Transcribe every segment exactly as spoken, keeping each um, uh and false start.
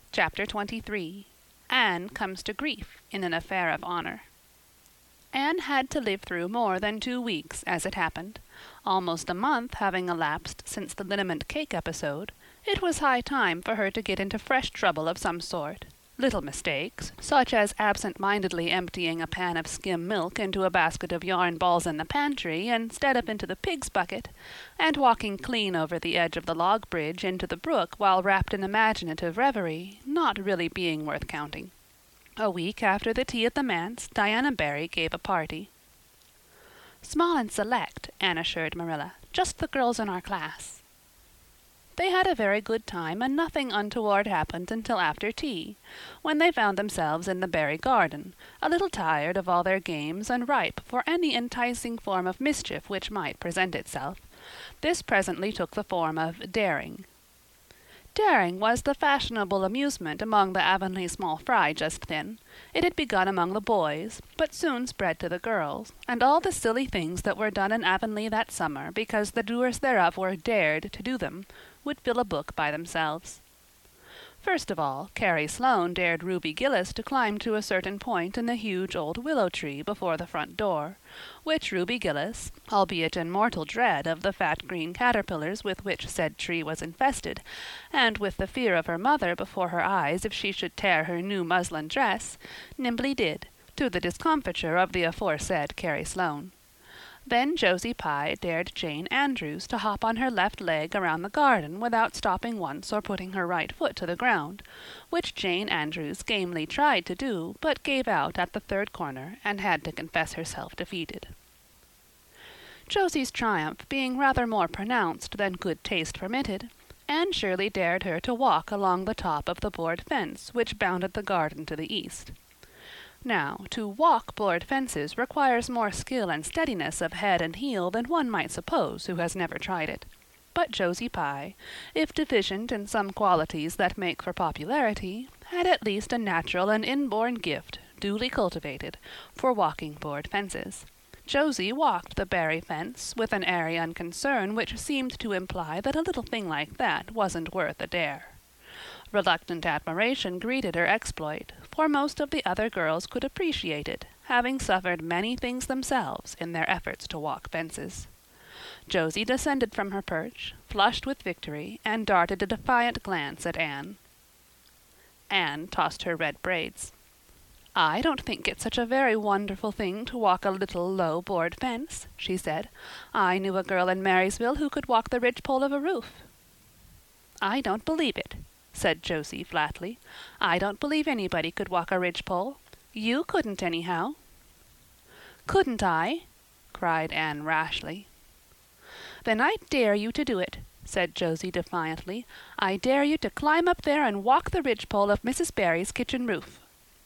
Chapter twenty-three. Anne Comes to Grief in an Affair of Honor. Anne had to live through more than two weeks, as it happened. Almost a month having elapsed since the liniment cake episode, it was high time for her to get into fresh trouble of some sort. Little mistakes, such as absent-mindedly emptying a pan of skim milk into a basket of yarn balls in the pantry instead of into the pig's bucket, and walking clean over the edge of the log bridge into the brook while wrapped in imaginative reverie, not really being worth counting. A week after the tea at the manse, Diana Barry gave a party. "Small and select," Anne assured Marilla. "Just the girls in our class." They had a very good time, and nothing untoward happened until after tea, when they found themselves in the Barry garden, a little tired of all their games and ripe for any enticing form of mischief which might present itself. This presently took the form of daring. Daring was the fashionable amusement among the Avonlea small fry just then. It had begun among the boys, but soon spread to the girls, and all the silly things that were done in Avonlea that summer because the doers thereof were dared to do them, would fill a book by themselves. First of all, Carrie Sloane dared Ruby Gillis to climb to a certain point in the huge old willow tree before the front door, which Ruby Gillis, albeit in mortal dread of the fat green caterpillars with which said tree was infested, and with the fear of her mother before her eyes if she should tear her new muslin dress, nimbly did, to the discomfiture of the aforesaid Carrie Sloane. Then Josie Pye dared Jane Andrews to hop on her left leg around the garden without stopping once or putting her right foot to the ground, which Jane Andrews gamely tried to do, but gave out at the third corner and had to confess herself defeated. Josie's triumph being rather more pronounced than good taste permitted, Anne Shirley dared her to walk along the top of the board fence which bounded the garden to the east. Now, to walk board fences requires more skill and steadiness of head and heel than one might suppose who has never tried it. But Josie Pye, if deficient in some qualities that make for popularity, had at least a natural and inborn gift, duly cultivated, for walking board fences. Josie walked the Barry fence with an airy unconcern which seemed to imply that a little thing like that wasn't worth a dare. Reluctant admiration greeted her exploit, for most of the other girls could appreciate it, having suffered many things themselves in their efforts to walk fences. Josie descended from her perch, flushed with victory, and darted a defiant glance at Anne. Anne tossed her red braids. "I don't think it's such a very wonderful thing to walk a little low board fence," she said. "I knew a girl in Marysville who could walk the ridgepole of a roof." "I don't believe it," said Josie flatly. "I don't believe anybody could walk a ridgepole. You couldn't anyhow." "Couldn't I?" cried Anne rashly. "Then I dare you to do it," said Josie defiantly. "I dare you to climb up there and walk the ridgepole of Missus Barry's kitchen roof."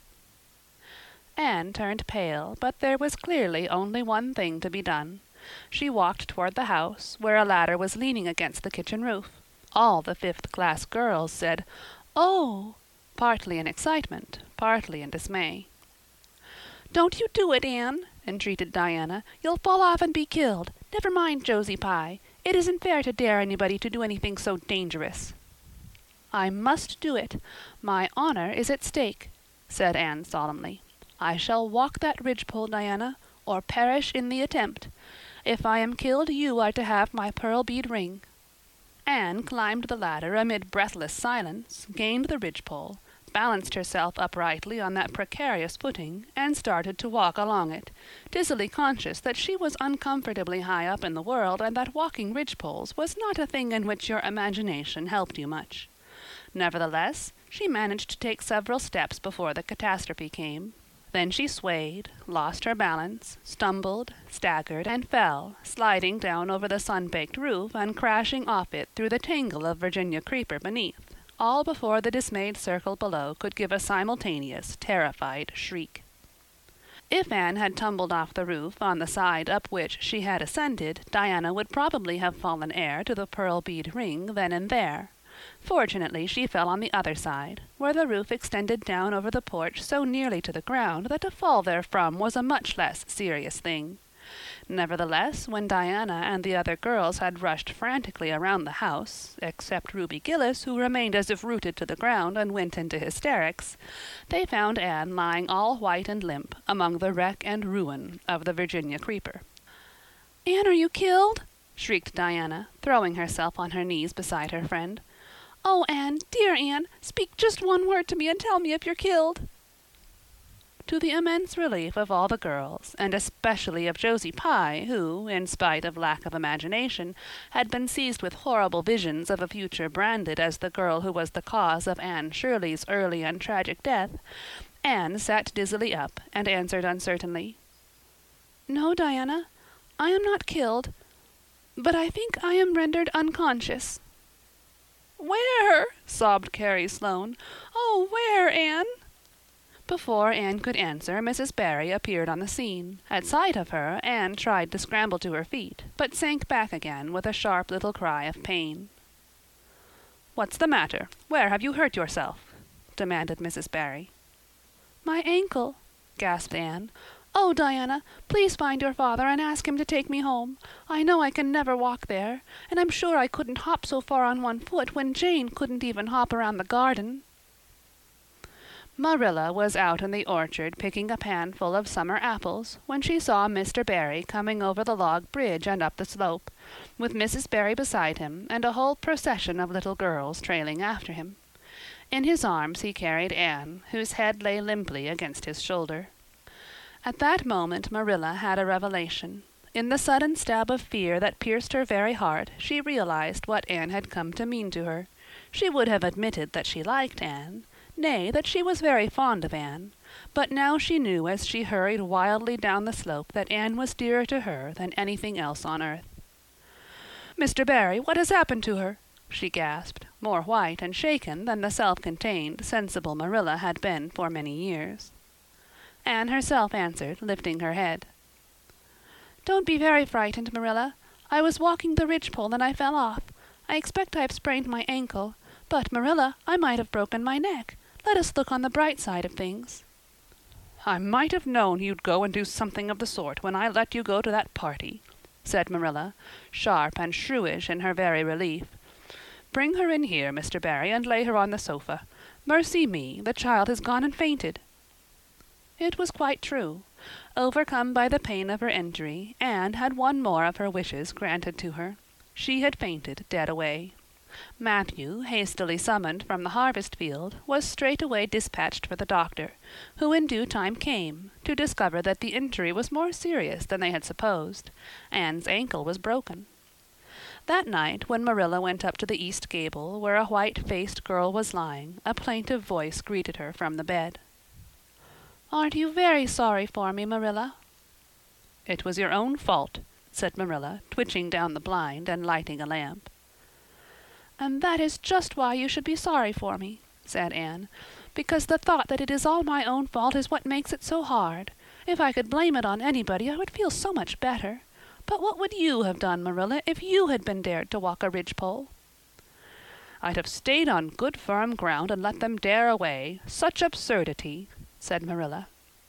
Anne turned pale, but there was clearly only one thing to be done. She walked toward the house, where a ladder was leaning against the kitchen roof. All the fifth-class girls said, "Oh!" partly in excitement, partly in dismay. "Don't you do it, Anne," entreated Diana. "You'll fall off and be killed. Never mind Josie Pye. It isn't fair to dare anybody to do anything so dangerous." "I must do it. My honor is at stake," said Anne solemnly. "I shall walk that ridgepole, Diana, or perish in the attempt. If I am killed, you are to have my pearl bead ring." Anne climbed the ladder amid breathless silence, gained the ridgepole, balanced herself uprightly on that precarious footing, and started to walk along it, dizzily conscious that she was uncomfortably high up in the world and that walking ridgepoles was not a thing in which your imagination helped you much. Nevertheless, she managed to take several steps before the catastrophe came. Then she swayed, lost her balance, stumbled, staggered, and fell, sliding down over the sun-baked roof and crashing off it through the tangle of Virginia creeper beneath, all before the dismayed circle below could give a simultaneous, terrified shriek. If Anne had tumbled off the roof on the side up which she had ascended, Diana would probably have fallen heir to the pearl bead ring then and there. Fortunately she fell on the other side, where the roof extended down over the porch so nearly to the ground that a fall therefrom was a much less serious thing. Nevertheless, when Diana and the other girls had rushed frantically around the house, except Ruby Gillis, who remained as if rooted to the ground and went into hysterics, they found Anne lying all white and limp among the wreck and ruin of the Virginia creeper. "Anne, are you killed?" shrieked Diana, throwing herself on her knees beside her friend. "Oh, Anne, dear Anne, speak just one word to me and tell me if you're killed." To the immense relief of all the girls, and especially of Josie Pye, who, in spite of lack of imagination, had been seized with horrible visions of a future branded as the girl who was the cause of Anne Shirley's early and tragic death, Anne sat dizzily up and answered uncertainly, "No, Diana, I am not killed, but I think I am rendered unconscious." "Where?" sobbed Carrie Sloane. "Oh, where, Anne?" Before Anne could answer, Missus Barry appeared on the scene. At sight of her, Anne tried to scramble to her feet, but sank back again with a sharp little cry of pain. "What's the matter? Where have you hurt yourself?" demanded Missus Barry. "My ankle," gasped Anne. "Oh, Diana, please find your father and ask him to take me home. I know I can never walk there, and I'm sure I couldn't hop so far on one foot when Jane couldn't even hop around the garden." Marilla was out in the orchard picking a pan full of summer apples when she saw Mister Barry coming over the log bridge and up the slope, with Missus Barry beside him and a whole procession of little girls trailing after him. In his arms he carried Anne, whose head lay limply against his shoulder. At that moment Marilla had a revelation. In the sudden stab of fear that pierced her very heart, she realized what Anne had come to mean to her. She would have admitted that she liked Anne, nay, that she was very fond of Anne, but now she knew as she hurried wildly down the slope that Anne was dearer to her than anything else on earth. "Mister Barry, what has happened to her?" she gasped, more white and shaken than the self-contained, sensible Marilla had been for many years. Anne herself answered, lifting her head. "Don't be very frightened, Marilla. I was walking the ridgepole and I fell off. I expect I've sprained my ankle, but, Marilla, I might have broken my neck. Let us look on the bright side of things." "I might have known you'd go and do something of the sort when I let you go to that party," said Marilla, sharp and shrewish in her very relief. "Bring her in here, Mister Barry, and lay her on the sofa. Mercy me, the child has gone and fainted." It was quite true. Overcome by the pain of her injury, Anne had one more of her wishes granted to her. She had fainted dead away. Matthew, hastily summoned from the harvest field, was straightway dispatched for the doctor, who in due time came, to discover that the injury was more serious than they had supposed. Anne's ankle was broken. That night, when Marilla went up to the east gable, where a white-faced girl was lying, a plaintive voice greeted her from the bed. "Aren't you very sorry for me, Marilla?" "It was your own fault," said Marilla, twitching down the blind and lighting a lamp. "And that is just why you should be sorry for me," said Anne, "because the thought that it is all my own fault is what makes it so hard. If I could blame it on anybody, I would feel so much better. But what would you have done, Marilla, if you had been dared to walk a ridgepole?" "I'd have stayed on good firm ground and let them dare away. Such absurdity," said Marilla.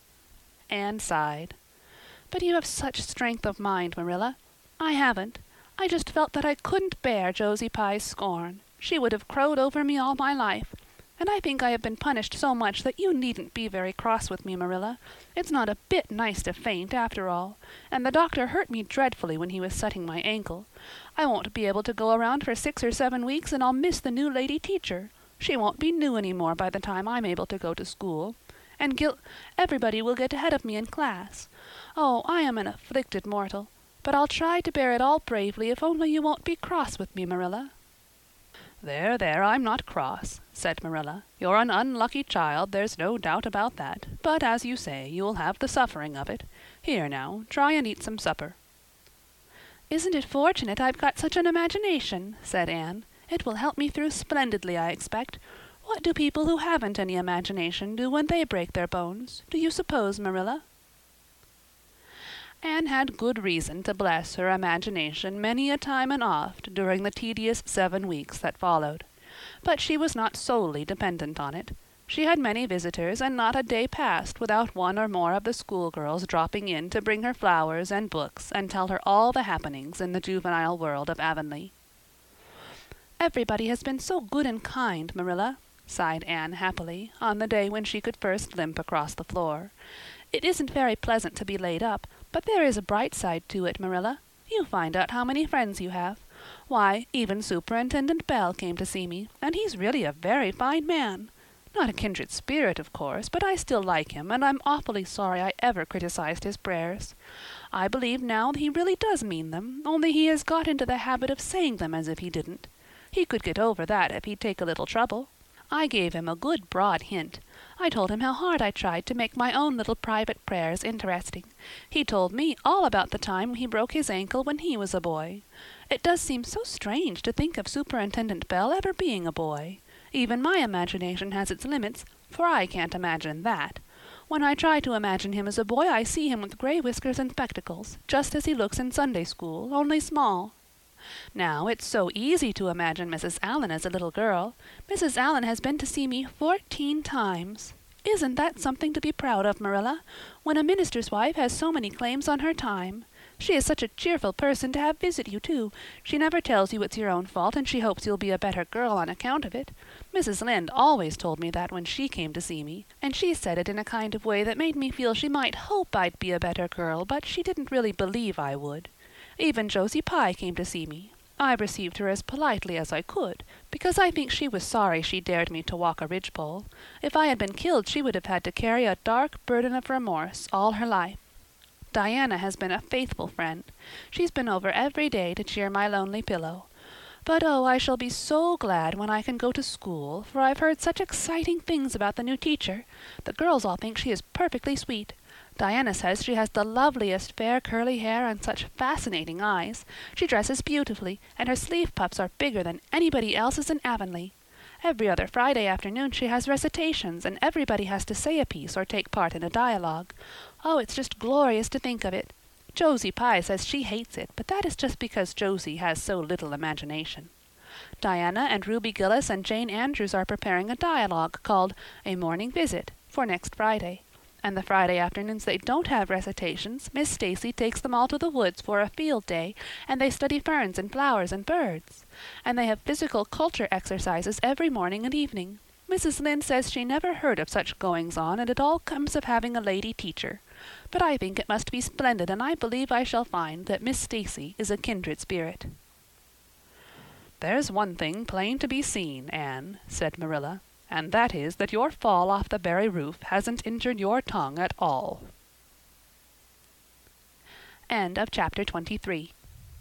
Anne sighed. "But you have such strength of mind, Marilla. I haven't. I just felt that I couldn't bear Josie Pye's scorn. She would have crowed over me all my life. And I think I have been punished so much that you needn't be very cross with me, Marilla. It's not a bit nice to faint, after all. And the doctor hurt me dreadfully when he was setting my ankle. I won't be able to go around for six or seven weeks, and I'll miss the new lady teacher. She won't be new any more by the time I'm able to go to school. And Gil everybody will get ahead of me in class. Oh, I am an afflicted mortal. But I'll try to bear it all bravely if only you won't be cross with me, Marilla." "There, there, I'm not cross," said Marilla. "You're an unlucky child, there's no doubt about that. But, as you say, you'll have the suffering of it. Here now, try and eat some supper." "Isn't it fortunate I've got such an imagination?" said Anne. "It will help me through splendidly, I expect. What do people who haven't any imagination do when they break their bones, do you suppose, Marilla?" Anne had good reason to bless her imagination many a time and oft during the tedious seven weeks that followed. But she was not solely dependent on it. She had many visitors, and not a day passed without one or more of the schoolgirls dropping in to bring her flowers and books and tell her all the happenings in the juvenile world of Avonlea. "Everybody has been so good and kind, Marilla," sighed Anne happily, on the day when she could first limp across the floor. "It isn't very pleasant to be laid up, but there is a bright side to it, Marilla. You find out how many friends you have. Why, even Superintendent Bell came to see me, and he's really a very fine man. Not a kindred spirit, of course, but I still like him, and I'm awfully sorry I ever criticized his prayers. I believe now he really does mean them, only he has got into the habit of saying them as if he didn't. He could get over that if he'd take a little trouble. I gave him a good broad hint. I told him how hard I tried to make my own little private prayers interesting. He told me all about the time he broke his ankle when he was a boy. It does seem so strange to think of Superintendent Bell ever being a boy. Even my imagination has its limits, for I can't imagine that. When I try to imagine him as a boy, I see him with gray whiskers and spectacles, just as he looks in Sunday school, only small. Now, it's so easy to imagine Missus Allen as a little girl. Missus Allen has been to see me fourteen times. Isn't that something to be proud of, Marilla, when a minister's wife has so many claims on her time? She is such a cheerful person to have visit you, too. She never tells you it's your own fault, and she hopes you'll be a better girl on account of it. Missus Lynde always told me that when she came to see me, and she said it in a kind of way that made me feel she might hope I'd be a better girl, but she didn't really believe I would. Even Josie Pye came to see me. I received her as politely as I could, because I think she was sorry she dared me to walk a ridgepole. If I had been killed, she would have had to carry a dark burden of remorse all her life. Diana has been a faithful friend. She's been over every day to cheer my lonely pillow. But oh, I shall be so glad when I can go to school, for I've heard such exciting things about the new teacher. The girls all think she is perfectly sweet. Diana says she has the loveliest fair curly hair and such fascinating eyes. She dresses beautifully, and her sleeve puffs are bigger than anybody else's in Avonlea. Every other Friday afternoon she has recitations, and everybody has to say a piece or take part in a dialogue. Oh, it's just glorious to think of it. Josie Pye says she hates it, but that is just because Josie has so little imagination. Diana and Ruby Gillis and Jane Andrews are preparing a dialogue called A Morning Visit for next Friday. And the Friday afternoons they don't have recitations, Miss Stacy takes them all to the woods for a field day, and they study ferns and flowers and birds. And they have physical culture exercises every morning and evening. Missus Lynde says she never heard of such goings-on, and it all comes of having a lady teacher. But I think it must be splendid, and I believe I shall find that Miss Stacy is a kindred spirit. "There's one thing plain to be seen, Anne," said Marilla, "and that is that your fall off the Barry roof hasn't injured your tongue at all." End of chapter twenty-three.